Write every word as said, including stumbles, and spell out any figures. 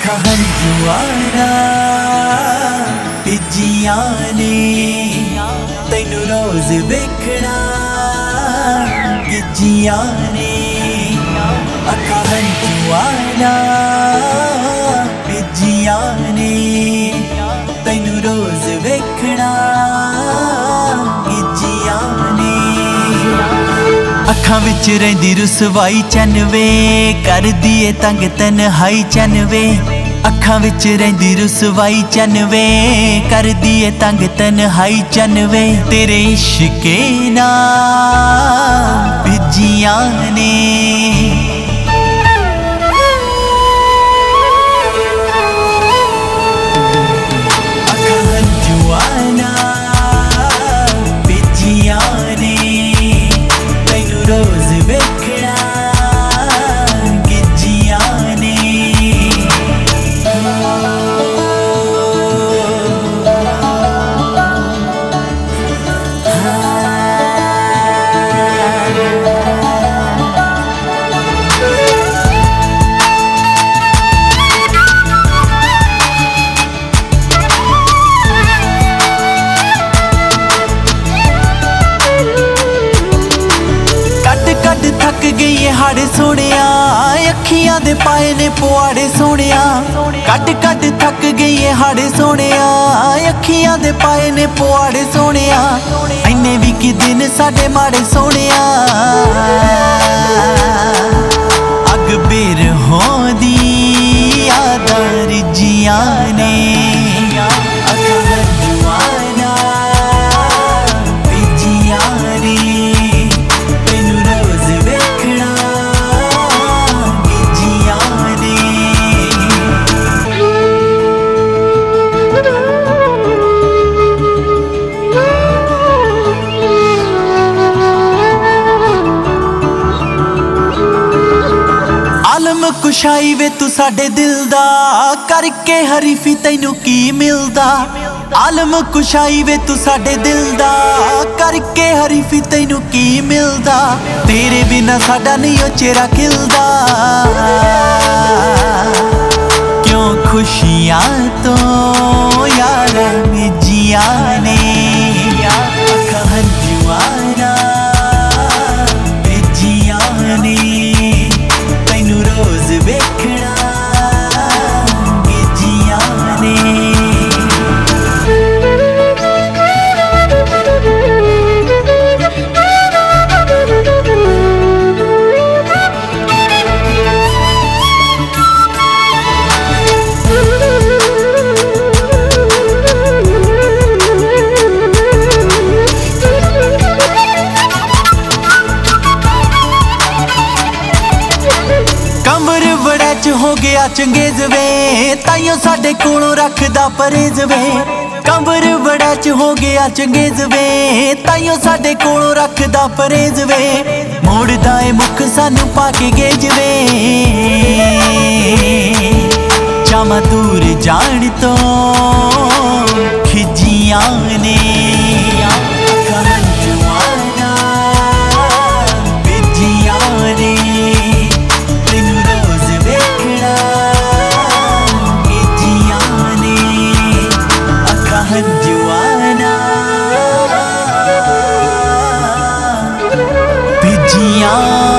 ਅੱਖਾਂ ਹੰਝੂਆਂ ਭਿੱਜੀਆਂ ਨੇ ਤੈਨੂੰ ਰੋਜ਼ ਵੇਖਣਾ ਗਿੱਜੀਆਂ ਨੇ ਅੱਖਾਂ ਹੰਝੂਆਂ ਭਿੱਜੀਆਂ ਨੇ ਤੈਨੂੰ ਰੋਜ਼ ਵੇਖਣਾ ਗਿੱਜੀਆਂ ਨੇ ਅੱਖਾਂ ਵਿੱਚ ਰਹਿੰਦੀ ਰੁਸਵਾਈ ਚੰਨਵੇ ਕਰਦੀ ਏ ਤੰਗ ਤਨਹਾਈ ਚੰਨਵੇ ਅੱਖਾਂ ਵਿੱਚ ਰਹਿੰਦੀ ਰੁਸਵਾਈ ਚੰਨਵੇ ਕਰਦੀ ਏ ਤੰਗ ਤਨਹਾਈ ਚੰਨਵੇ ਤੇਰੇ ਇਸ਼ਕੇ ਨਾਲ ਭਿੱਜੀਆਂ ਨੇ रोज वेखना गिज्जियां ने थक गई है हाड़े सोनिया अखियां दे पाए ने पुआड़े सोनिया कट कट थक गई है हाड़े सोनिया अखियां दे पाए ने पुआड़े सोनिया इन्ने भी कि दिन साडे माड़े सोनिया अग बेर होंदी यादां रिज्जियां ने कुशाई वे तू साडे दिल दा करके हरीफी तैनू की मिलदा आलम कुशाई वे तू साडे दिल दा करके हरीफी तैनू की मिलदा तेरे बिना साडा नहीं ओ चेहरा खिलदा क्यों खुशियां तो यार मिजियां ने अखां हंजुआं भेजियां ने तैनू रोज वेखना गिज्जियां ने हो गया चंगेज वे ताइयों साडे कोलों रखदा परहेज वे कंबर बड़ा च हो गया चंगेज वे ताइयों साडे कोलों रखदा परहेज वे मोड़दा ए मुख सानू पाके गेज वे जामा दूर जान तो खिजियां ने हंजुआं